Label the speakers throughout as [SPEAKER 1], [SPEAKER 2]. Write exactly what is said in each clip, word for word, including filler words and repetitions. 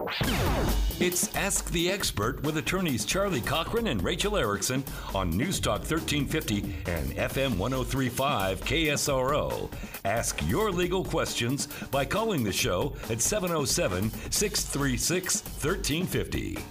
[SPEAKER 1] It's Ask the Expert with attorneys Charlie Cochran and Rachel Erickson on News Talk thirteen fifty and F M one oh three point five K S R O. Ask your legal questions by calling the show at seven oh seven, six three six, one three five oh.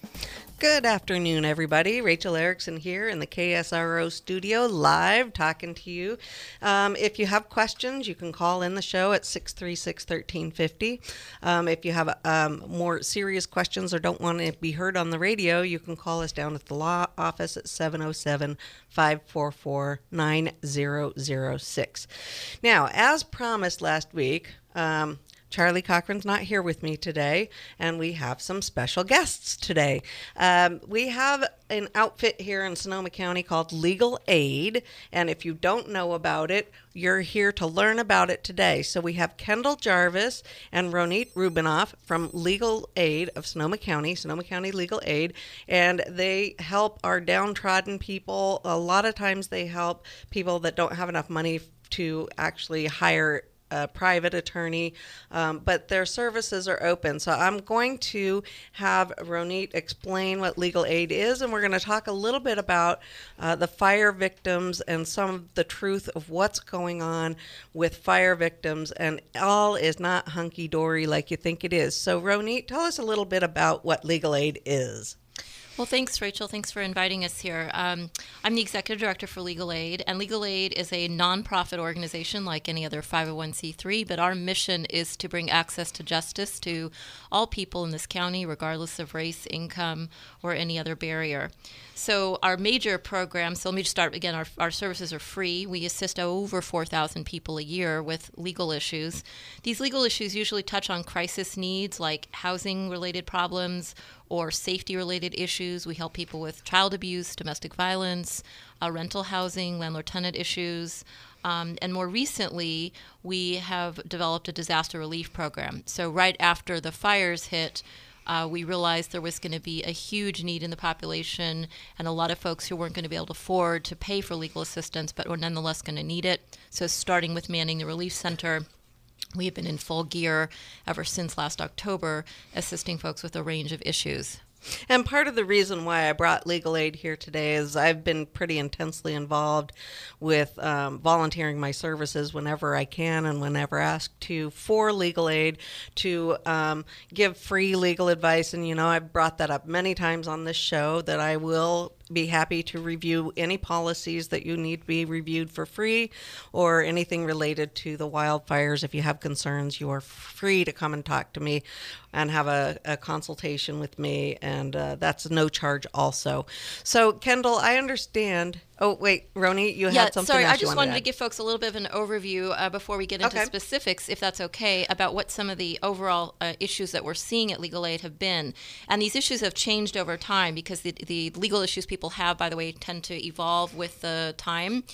[SPEAKER 2] Good afternoon, everybody. Rachel Erickson here in the K S R O studio, live, talking to you. Um, if you have questions, you can call in the show at six three six, one three five oh. Um, if you have um, more serious questions or don't want to be heard on the radio, you can call us down at the law office at seven oh seven, five four four, nine zero zero six. Now, as promised last week, um, Charlie Cochran's not here with me today, and we have some special guests today. Um, we have an outfit here in Sonoma County called Legal Aid, and if you don't know about it, you're here to learn about it today. So we have Kendall Jarvis and Ronit Rubinoff from Legal Aid of Sonoma County, Sonoma County Legal Aid, and they help our downtrodden people. A lot of times they help people that don't have enough money to actually hire a private attorney, um, but their services are open. So I'm going to have Ronit explain what Legal Aid is, and we're going to talk a little bit about uh, the fire victims and some of the truth of what's going on with fire victims, and all is not hunky-dory like you think it is. So Ronit, tell us a little bit about what Legal Aid is.
[SPEAKER 3] Well, thanks, Rachel. Thanks for inviting us here. Um, I'm the executive director for Legal Aid, and Legal Aid is a nonprofit organization like any other five oh one c three, but our mission is to bring access to justice to all people in this county, regardless of race, income, or any other barrier. So our major program, so let me just start again, our, our services are free. We assist over four thousand people a year with legal issues. These legal issues usually touch on crisis needs like housing-related problems or safety-related issues. We help people with child abuse, domestic violence, uh, rental housing, landlord-tenant issues. Um, and more recently, we have developed a disaster relief program. So right after the fires hit, Uh, we realized there was going to be a huge need in the population and a lot of folks who weren't going to be able to afford to pay for legal assistance, but were nonetheless going to need it. So starting with manning the relief center, we have been in full gear ever since last October, assisting folks with a range of issues.
[SPEAKER 2] And part of the reason why I brought Legal Aid here today is I've been pretty intensely involved with um, volunteering my services whenever I can and whenever asked to for Legal Aid to um, give free legal advice. And, you know, I've brought that up many times on this show that I will be happy to review any policies that you need to be reviewed for free or anything related to the wildfires. If you have concerns, you are free to come and talk to me and have a, a consultation with me, and uh, that's no charge also. So, Kendall, I understand. Oh, wait, Roni, you
[SPEAKER 3] yeah,
[SPEAKER 2] had something
[SPEAKER 3] sorry,
[SPEAKER 2] else
[SPEAKER 3] I just
[SPEAKER 2] you
[SPEAKER 3] wanted
[SPEAKER 2] wanted
[SPEAKER 3] to give folks a little bit of an overview uh, before we get into
[SPEAKER 2] okay.
[SPEAKER 3] specifics, if that's okay, about what some of the overall uh, issues that we're seeing at Legal Aid have been. And these issues have changed over time because the, the legal issues people have, by the way, tend to evolve with the time.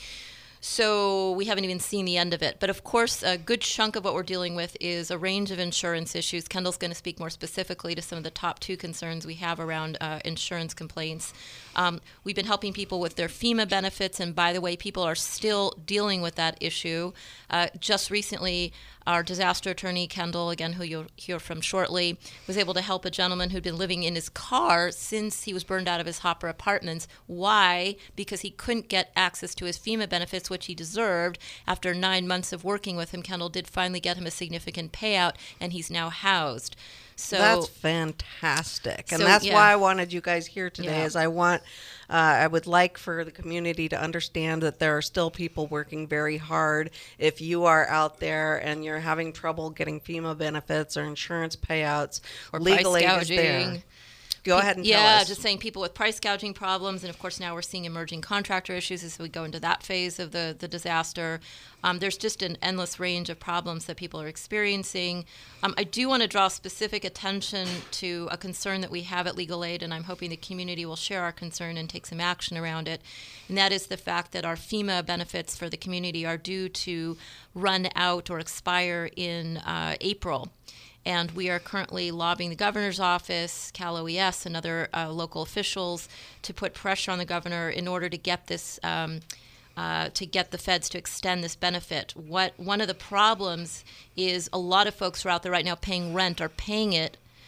[SPEAKER 3] So we haven't even seen the end of it. But of course, a good chunk of what we're dealing with is a range of insurance issues. Kendall's going to speak more specifically to some of the top two concerns we have around uh, insurance complaints. Um, we've been helping people with their FEMA benefits, and by the way, people are still dealing with that issue. Uh, just recently, our disaster attorney, Kendall, again, who you'll hear from shortly, was able to help a gentleman who'd been living in his car since he was burned out of his Hopper Apartments. Why? Because he couldn't get access to his FEMA benefits, which he deserved. After nine months of working with him, Kendall did finally get him a significant payout, and he's now housed. So
[SPEAKER 2] that's fantastic, and
[SPEAKER 3] so,
[SPEAKER 2] that's
[SPEAKER 3] yeah.
[SPEAKER 2] why I wanted you guys here today.
[SPEAKER 3] Yeah.
[SPEAKER 2] Is I want, uh, I would like for the community to understand that there are still people working very hard. If you are out there and you're having trouble getting FEMA benefits or insurance payouts,
[SPEAKER 3] or
[SPEAKER 2] Legal
[SPEAKER 3] price
[SPEAKER 2] Aid
[SPEAKER 3] gouging.
[SPEAKER 2] is there. Go ahead and
[SPEAKER 3] yeah,
[SPEAKER 2] tell us.
[SPEAKER 3] just saying people with price gouging problems, and of course now we're seeing emerging contractor issues as we go into that phase of the, the disaster. Um, there's just an endless range of problems that people are experiencing. Um, I do want to draw specific attention to a concern that we have at Legal Aid, and I'm hoping the community will share our concern and take some action around it, and that is the fact that our FEMA benefits for the community are due to run out or expire in uh, April. And we are currently lobbying the governor's office, Cal O E S, and other uh, local officials to put pressure on the governor in order to get this, um, uh, to get the feds to extend this benefit. What one of the problems is a lot of folks who are out there right now paying rent are paying it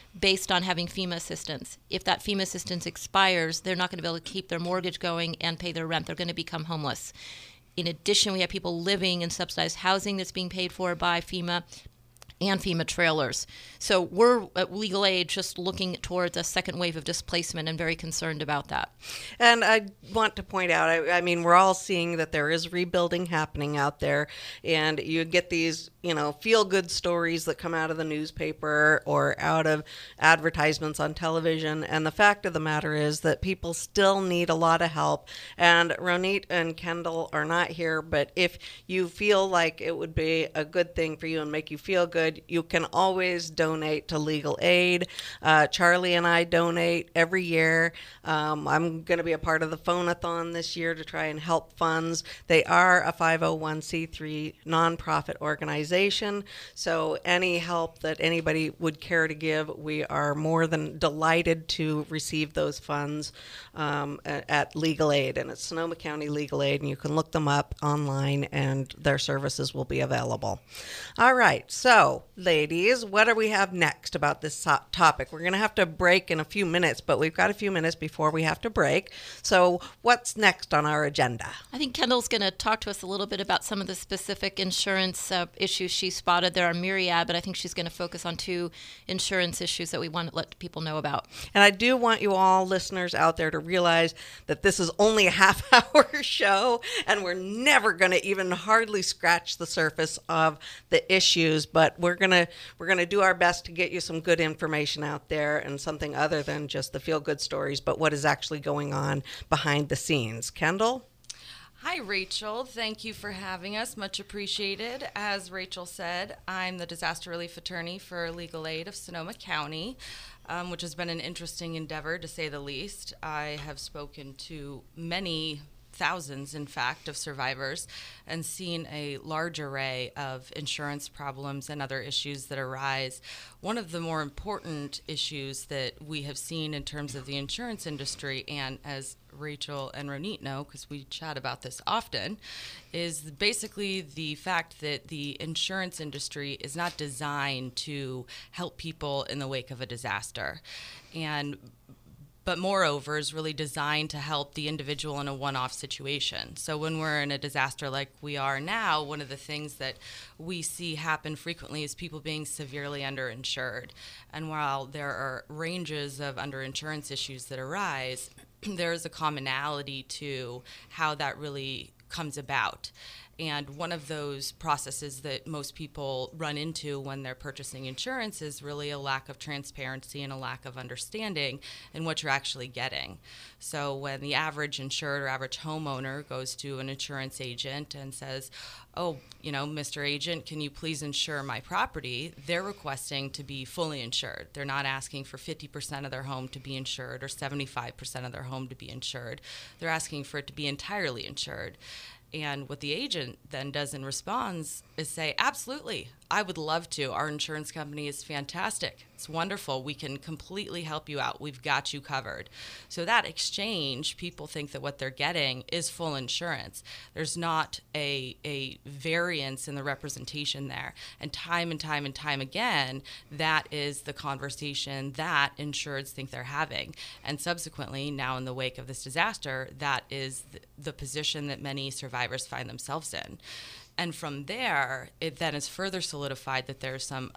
[SPEAKER 3] based on having FEMA assistance. If that FEMA assistance expires, they're not going to be able to keep their mortgage going and pay their rent. They're going to become homeless. In addition, we have people living in subsidized housing that's being paid for by FEMA and FEMA trailers. So we're at Legal Aid just looking towards a second wave of displacement and very concerned about that.
[SPEAKER 2] And I want to point out, I, I mean, we're all seeing that there is rebuilding happening out there, and you get these, you know, feel-good stories that come out of the newspaper or out of advertisements on television. And the fact of the matter is that people still need a lot of help. And Ronit and Kendall are not here, but if you feel like it would be a good thing for you and make you feel good, you can always donate to Legal Aid. Uh, Charlie and I donate every year. Um, I'm going to be a part of the Phone-a-thon this year to try and help funds. They are a five oh one c three nonprofit organization, so any help that anybody would care to give, we are more than delighted to receive those funds um, at, at Legal Aid, and it's Sonoma County Legal Aid, and you can look them up online, and their services will be available. All right, so ladies, what do we have next about this so- topic? We're going to have to break in a few minutes, but we've got a few minutes before we have to break. So what's next on our agenda?
[SPEAKER 3] I think Kendall's going to talk to us a little bit about some of the specific insurance uh, issues she spotted. There are myriad, but I think she's going to focus on two insurance issues that we want to let people know about.
[SPEAKER 2] And I do want you all listeners out there to realize that this is only a half hour show, and we're never going to even hardly scratch the surface of the issues, but we're going to we're going to do our best to get you some good information out there and something other than just the feel-good stories, but what is actually going on behind the scenes. Kendall?
[SPEAKER 4] Hi, Rachel. Thank you for having us. Much appreciated. As Rachel said, I'm the disaster relief attorney for Legal Aid of Sonoma County, um, which has been an interesting endeavor, to say the least. I have spoken to many thousands, in fact, of survivors and seen a large array of insurance problems and other issues that arise. One of the more important issues that we have seen in terms of the insurance industry, and as Rachel and Ronit know, because we chat about this often, is basically the fact that the insurance industry is not designed to help people in the wake of a disaster. And but moreover is really designed to help the individual in a one-off situation. So when we're in a disaster like we are now, one of the things that we see happen frequently is people being severely underinsured. And while there are ranges of underinsurance issues that arise, there is a commonality to how that really comes about. And one of those processes that most people run into when they're purchasing insurance is really a lack of transparency and a lack of understanding in what you're actually getting. So when the average insured or average homeowner goes to an insurance agent and says, oh, you know, Mister Agent, can you please insure my property? They're requesting to be fully insured. They're not asking for fifty percent of their home to be insured or seventy-five percent of their home to be insured. They're asking for it to be entirely insured. And what the agent then does in response is say, absolutely, I would love to. Our insurance company is fantastic. It's wonderful. We can completely help you out. We've got you covered. So that exchange, people think that what they're getting is full insurance. There's not a, a variance in the representation there. And time and time and time again, that is the conversation that insureds think they're having. And subsequently, now in the wake of this disaster, that is the, the position that many survivors find themselves in. And from there, it then is further solidified that there's some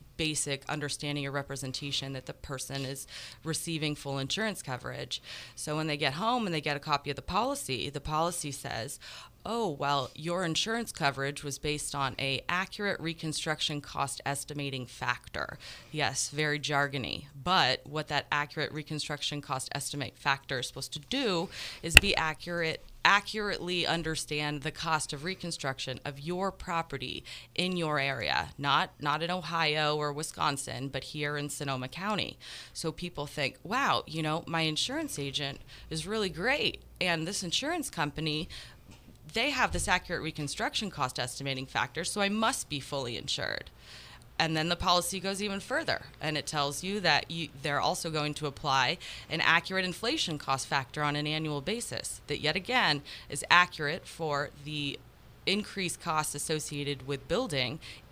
[SPEAKER 4] basic understanding or representation that the person is receiving full insurance coverage. So when they get home and they get a copy of the policy, the policy says, oh, well, your insurance coverage was based on a accurate reconstruction cost estimating factor. Yes, very jargony. But what that accurate reconstruction cost estimate factor is supposed to do is be accurate accurately understand the cost of reconstruction of your property in your area, not not in Ohio or Wisconsin, but here in Sonoma County. So people think, wow, you know, my insurance agent is really great, and this insurance company, they have this accurate reconstruction cost estimating factor, so I must be fully insured. And then the policy goes even further, and it tells you that you, they're also going to apply an accurate inflation cost factor on an annual basis that, yet again, is accurate for the increased costs associated with building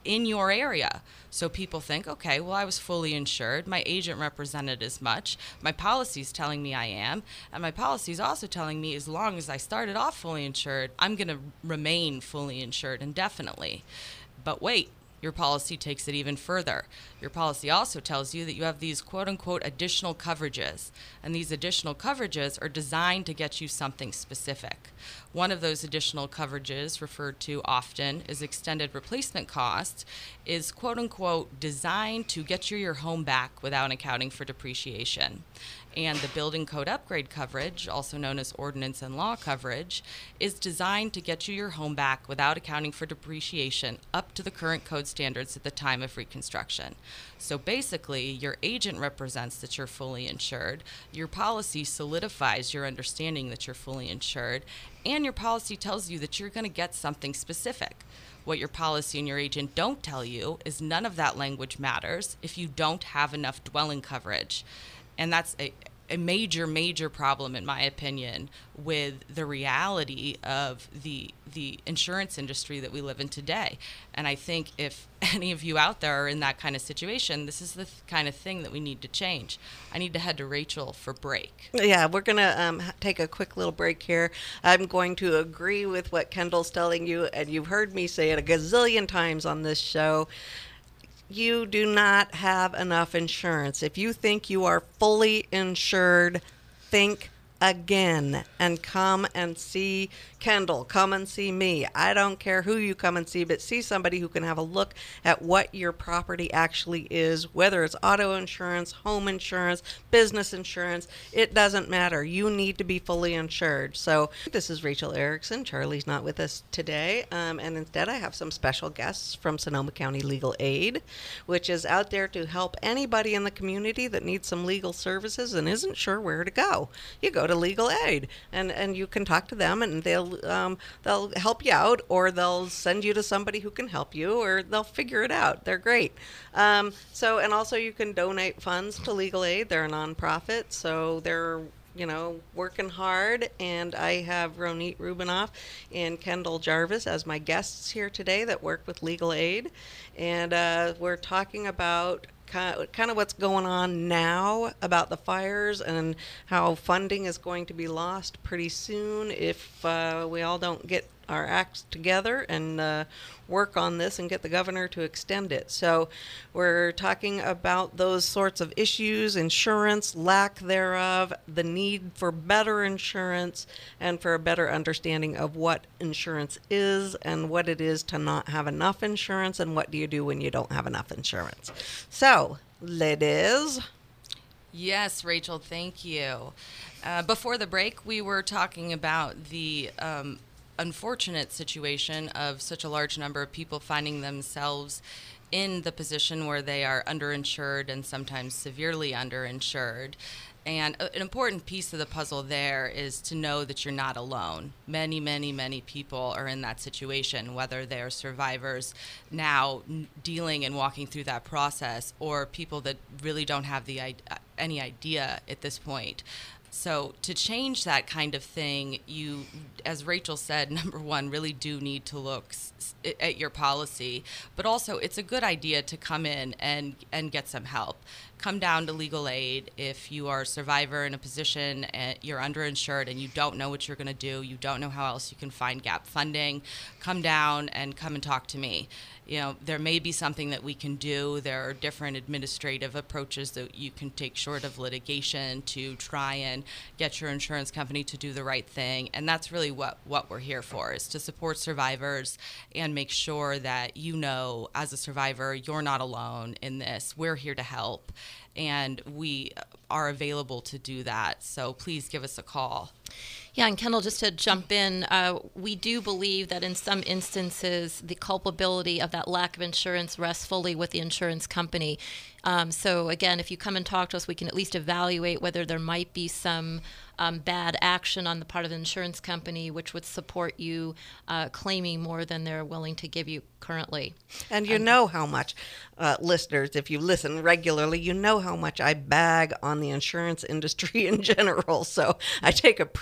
[SPEAKER 4] in your area. So people think, okay, well, I was fully insured. My agent represented as much. My policy's telling me I am. And my policy's also telling me as long as I started off fully insured, I'm going to remain fully insured indefinitely. But wait. Your policy takes it even further. Your policy also tells you that you have these quote-unquote additional coverages, and these additional coverages are designed to get you something specific. One of those additional coverages, referred to often as extended replacement costs, is quote-unquote designed to get you your home back without accounting for depreciation. And the building code upgrade coverage, also known as ordinance and law coverage, is designed to get you your home back without accounting for depreciation up to the current code standards at the time of reconstruction. So basically, your agent represents that you're fully insured, your policy solidifies your understanding that you're fully insured, and your policy tells you that you're going to get something specific. What your policy and your agent don't tell you is none of that language matters if you don't have enough dwelling coverage. And that's a, a major, major problem, in my opinion, with the reality of the the insurance industry that we live in today. And I think if any of you out there are in that kind of situation, this is the th- kind of thing that we need to change. I need to head to Rachel for break.
[SPEAKER 2] Yeah, we're going to um, take a quick little break here. I'm going to agree with what Kendall's telling you, and you've heard me say it a gazillion times on this show. You do not have enough insurance. If you think you are fully insured, think again and come and see Kendall. Come and see me. I don't care who you come and see, but see somebody who can have a look at what your property actually is, whether it's auto insurance, home insurance, business insurance. It doesn't matter. You need to be fully insured. So this is Rachel Erickson. Charlie's not with us today, um, and instead I have some special guests from Sonoma County Legal Aid, which is out there to help anybody in the community that needs some legal services and isn't sure where to go. You go to Legal Aid, and, and you can talk to them, and they'll um, they'll help you out, or they'll send you to somebody who can help you, or they'll figure it out. They're great. Um, so, and also you can donate funds to Legal Aid. They're a nonprofit, so they're you know, working hard, and I have Ronit Rubinoff and Kendall Jarvis as my guests here today that work with Legal Aid, and uh, we're talking about kind of what's going on now about the fires and how funding is going to be lost pretty soon if uh, we all don't get our acts together and uh, work on this and get the governor to extend it. So we're talking about those sorts of issues, insurance, lack thereof, the need for better insurance, and for a better understanding of what insurance is and what it is to not have enough insurance and what do you do when you don't have enough insurance. So, ladies.
[SPEAKER 4] Yes, Rachel, thank you. Uh, before the break, we were talking about the um, unfortunate situation of such a large number of people finding themselves in the position where they are underinsured and sometimes severely underinsured. And an important piece of the puzzle there is to know that you're not alone. Many, many, many people are in that situation, whether they're survivors now dealing and walking through that process, or people that really don't have the any idea at this point. So to change that kind of thing, you, as Rachel said, number one, really do need to look s- at your policy, but also it's a good idea to come in and, and get some help. Come down to Legal Aid if you are a survivor in a position and you're underinsured and you don't know what you're going to do, you don't know how else you can find gap funding, come down and come and talk to me. You know, there may be something that we can do. There are different administrative approaches that you can take short of litigation to try and get your insurance company to do the right thing. And that's really what, what we're here for, is to support survivors and make sure that you know, as a survivor, you're not alone in this. We're here to help, and we are available to do that. So please give us a call.
[SPEAKER 3] Yeah, and Kendall, just to jump in, uh, we do believe that in some instances the culpability of that lack of insurance rests fully with the insurance company. Um, so again, if you come and talk to us, we can at least evaluate whether there might be some um, bad action on the part of the insurance company, which would support you uh, claiming more than they're willing to give you currently.
[SPEAKER 2] And you um, know how much, uh, listeners, if you listen regularly, you know how much I bag on the insurance industry in general. So I take a pretty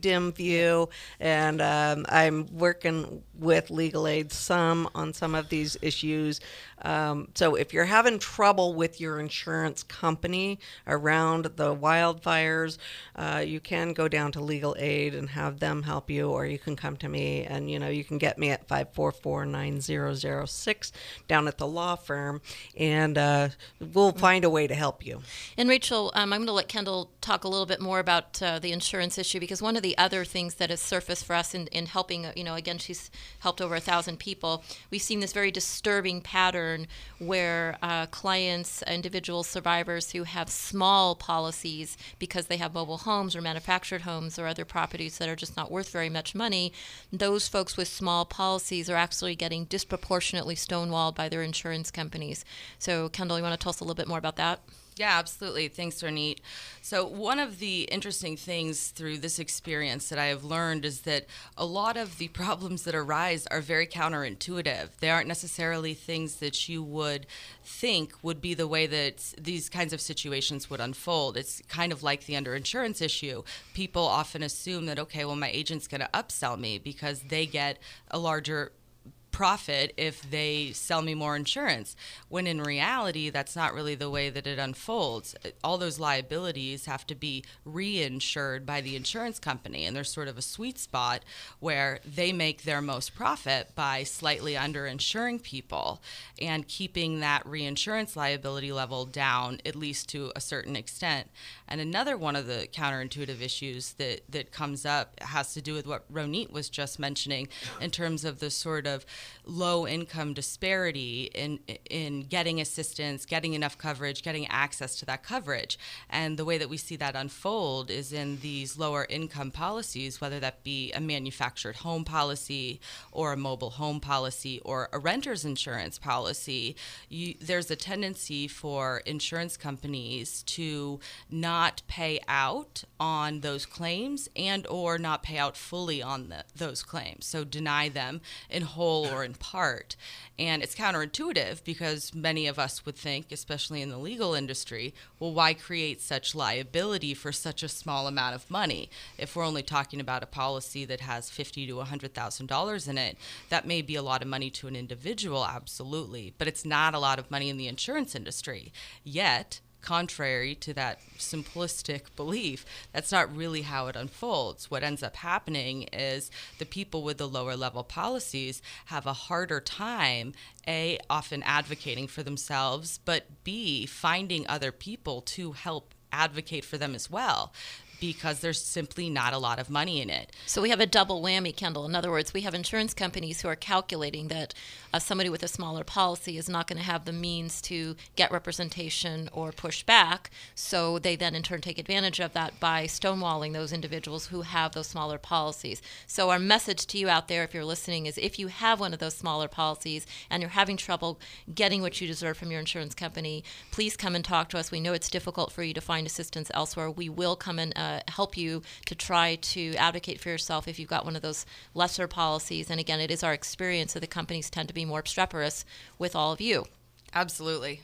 [SPEAKER 2] dim view, and um, I'm working with Legal Aid some on some of these issues. Um, so if you're having trouble with your insurance company around the wildfires, uh, you can go down to Legal Aid and have them help you, or you can come to me, and you know you can get me at five four four, nine zero zero six down at the law firm, and uh, we'll find a way to help you.
[SPEAKER 3] And Rachel, um, I'm going to let Kendall talk a little bit more about uh, the insurance issue, because one of the other things that has surfaced for us in, in helping, you know, again, she's helped over a thousand people. We've seen this very disturbing pattern where uh, clients, individual survivors who have small policies because they have mobile homes or manufactured homes or other properties that are just not worth very much money, those folks with small policies are actually getting disproportionately stonewalled by their insurance companies. So, Kendall, you want to tell us a little bit more about that?
[SPEAKER 4] Yeah, absolutely. Thanks, Ronit. So one of the interesting things through this experience that I have learned is that a lot of the problems that arise are very counterintuitive. They aren't necessarily things that you would think would be the way that these kinds of situations would unfold. It's kind of like the underinsurance issue. People often assume that, okay, well, my agent's going to upsell me because they get a larger profit if they sell me more insurance, when in reality that's not really the way that it unfolds. All those liabilities have to be reinsured by the insurance company, and there's sort of a sweet spot where they make their most profit by slightly underinsuring people and keeping that reinsurance liability level down, at least to a certain extent. And another one of the counterintuitive issues that, that comes up has to do with what Ronit was just mentioning in terms of the sort of low income disparity in in getting assistance, getting enough coverage, getting access to that coverage. And the way that we see that unfold is in these lower income policies, whether that be a manufactured home policy or a mobile home policy or a renter's insurance policy. You, there's a tendency for insurance companies to not pay out on those claims and or not pay out fully on the, those claims. So deny them in whole or in part. And it's counterintuitive because many of us would think, especially in the legal industry, well, why create such liability for such a small amount of money? If we're only talking about a policy that has fifty thousand to one hundred thousand dollars in it, that may be a lot of money to an individual, absolutely, but it's not a lot of money in the insurance industry. Yet, contrary to that simplistic belief, that's not really how it unfolds. What ends up happening is the people with the lower level policies have a harder time, A, often advocating for themselves, but B, finding other people to help advocate for them as well, because there's simply not a lot of money in it.
[SPEAKER 3] So we have a double whammy, Kendall. In other words, we have insurance companies who are calculating that uh, somebody with a smaller policy is not going to have the means to get representation or push back. So they then in turn take advantage of that by stonewalling those individuals who have those smaller policies. So our message to you out there, if you're listening, is if you have one of those smaller policies and you're having trouble getting what you deserve from your insurance company, please come and talk to us. We know it's difficult for you to find assistance elsewhere. We will come and uh, help you to try to advocate for yourself if you've got one of those lesser policies. And again, it is our experience that the companies tend to be more obstreperous with all of you.
[SPEAKER 4] Absolutely.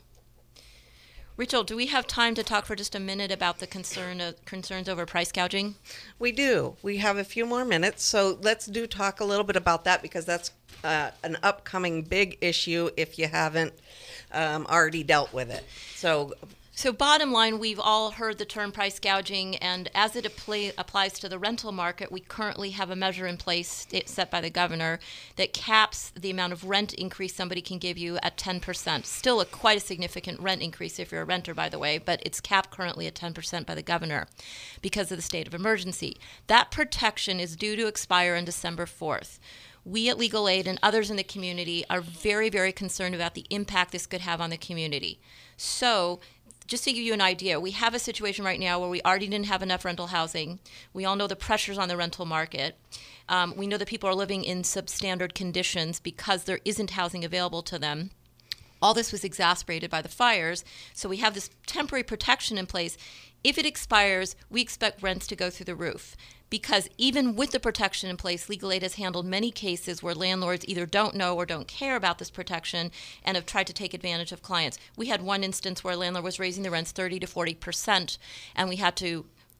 [SPEAKER 3] Rachel, do we have time to talk for just a minute about the concern uh, concerns over price gouging?
[SPEAKER 2] We do. We have a few more minutes, so let's do talk a little bit about that, because that's uh, an upcoming big issue if you haven't um, already dealt with it. So.
[SPEAKER 3] So bottom line, we've all heard the term price gouging, and as it apply, applies to the rental market, we currently have a measure in place set by the governor that caps the amount of rent increase somebody can give you at ten percent. Still a quite a significant rent increase if you're a renter, by the way, but it's capped currently at ten percent by the governor because of the state of emergency. That protection is due to expire on December fourth. We at Legal Aid and others in the community are very, very concerned about the impact this could have on the community. So just to give you an idea, we have a situation right now where we already didn't have enough rental housing. We all know the pressures on the rental market. Um, we know that people are living in substandard conditions because there isn't housing available to them. All this was exacerbated by the fires. So we have this temporary protection in place. If it expires, we expect rents to go through the roof. Because even with the protection in place, Legal Aid has handled many cases where landlords either don't know or don't care about this protection and have tried to take advantage of clients. We had one instance where a landlord was raising the rents thirty to forty percent, and we had to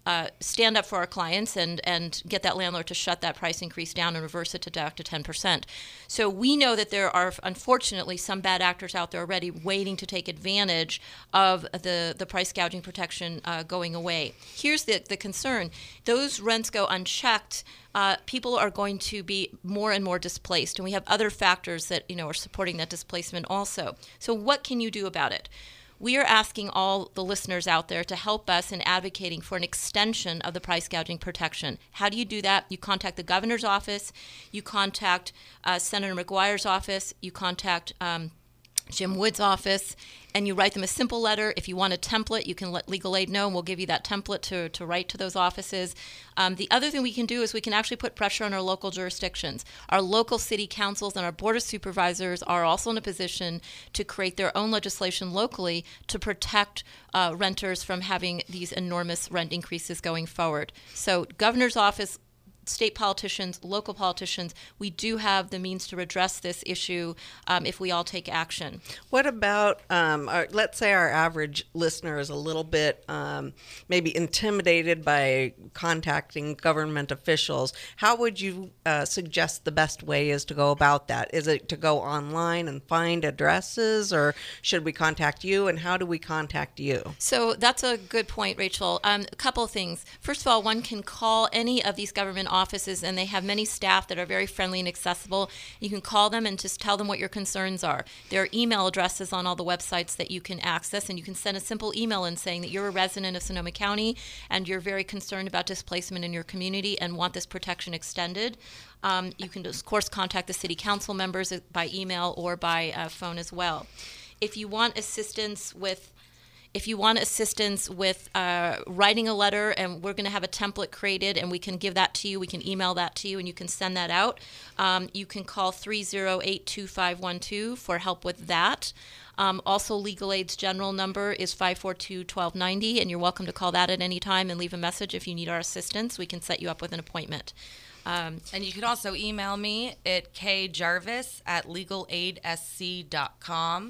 [SPEAKER 3] uh, stand up for our clients and, and get that landlord to shut that price increase down and reverse it to back to ten percent. So we know that there are, unfortunately, some bad actors out there already waiting to take advantage of the, the price gouging protection uh, going away. Here's the, the concern. Those rents go unchecked. Uh, people are going to be more and more displaced, and we have other factors that, you know, are supporting that displacement also. So what can you do about it? We are asking all the listeners out there to help us in advocating for an extension of the price gouging protection. How do you do that? You contact the governor's office, you contact uh, Senator McGuire's office, you contact um, Jim Wood's office, and you write them a simple letter. If you want a template, you can let Legal Aid know, and we'll give you that template to, to write to those offices. Um, the other thing we can do is we can actually put pressure on our local jurisdictions. Our local city councils and our board of supervisors are also in a position to create their own legislation locally to protect uh, renters from having these enormous rent increases going forward. So governor's office, state politicians, local politicians, we do have the means to address this issue um, if we all take action.
[SPEAKER 2] What about, um, our, let's say our average listener is a little bit um, maybe intimidated by contacting government officials. How would you uh, suggest the best way is to go about that? Is it to go online and find addresses, or should we contact you, and how do we contact you?
[SPEAKER 3] So that's a good point, Rachel. Um, a couple of things. First of all, one can call any of these government offices, and they have many staff that are very friendly and accessible. You can call them and just tell them what your concerns are. There are email addresses on all the websites that you can access, and you can send a simple email in saying that you're a resident of Sonoma County and you're very concerned about displacement in your community and want this protection extended. Um, you can, of course, contact the city council members by email or by uh, phone as well. If you want assistance with If you want assistance with uh, writing a letter, and we're going to have a template created, and we can give that to you, we can email that to you, and you can send that out. Um, you can call three oh eight, two five one two for help with that. Um, also, Legal Aid's general number is five four two, one two nine zero, and you're welcome to call that at any time and leave a message if you need our assistance. We can set you up with an appointment.
[SPEAKER 4] Um, and you can also email me at kjarvis at legalaid.sc dot com.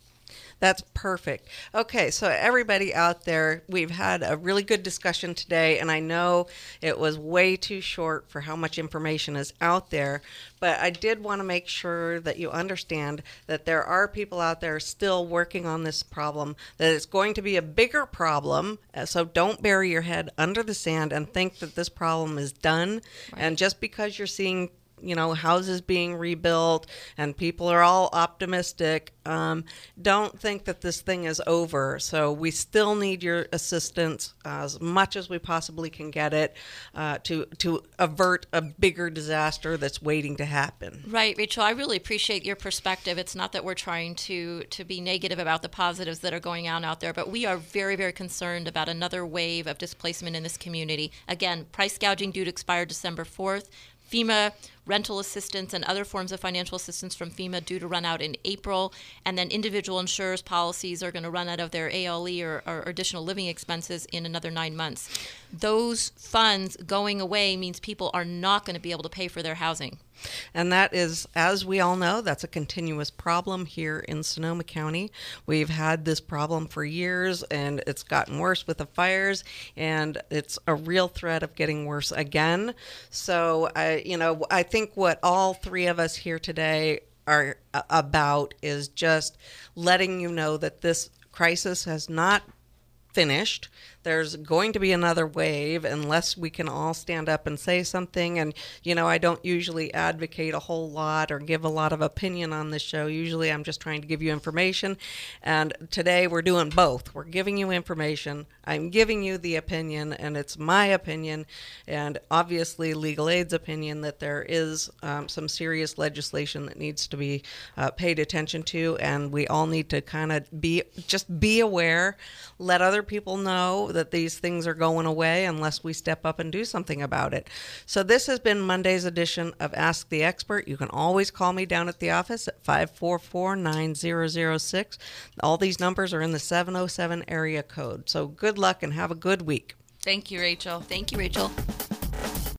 [SPEAKER 2] That's perfect. Okay, so everybody out there, we've had a really good discussion today, and I know it was way too short for how much information is out there, but I did want to make sure that you understand that there are people out there still working on this problem, that it's going to be a bigger problem, so don't bury your head under the sand and think that this problem is done. Right. And just because you're seeing you know, houses being rebuilt and people are all optimistic, um, don't think that this thing is over. So we still need your assistance uh, as much as we possibly can get it uh, to to avert a bigger disaster that's waiting to happen.
[SPEAKER 3] Right, Rachel, I really appreciate your perspective. It's not that we're trying to, to be negative about the positives that are going on out there, but we are very, very concerned about another wave of displacement in this community. Again, price gouging due to expire December fourth. FEMA rental assistance and other forms of financial assistance from FEMA due to run out in April, and then individual insurers' policies are going to run out of their A L E or, or additional living expenses in another nine months. Those funds going away means people are not going to be able to pay for their housing.
[SPEAKER 2] And that is, as we all know, that's a continuous problem here in Sonoma County. We've had this problem for years, and it's gotten worse with the fires, and it's a real threat of getting worse again. So, I, you know, I think what all three of us here today are about is just letting you know that this crisis has not finished. There's going to be another wave unless we can all stand up and say something. And, you know, I don't usually advocate a whole lot or give a lot of opinion on this show. Usually I'm just trying to give you information. And today we're doing both. We're giving you information. I'm giving you the opinion, and it's my opinion, and obviously Legal Aid's opinion, that there is um, some serious legislation that needs to be uh, paid attention to. And we all need to kind of be, just be aware, let other people know that these things are going away unless we step up and do something about it. So this has been Monday's edition of Ask the Expert. You can always call me down at the office at five four four, nine zero zero six. All these numbers are in the seven oh seven area code. So good luck and have a good week.
[SPEAKER 4] Thank you, Rachel.
[SPEAKER 3] Thank you, Rachel.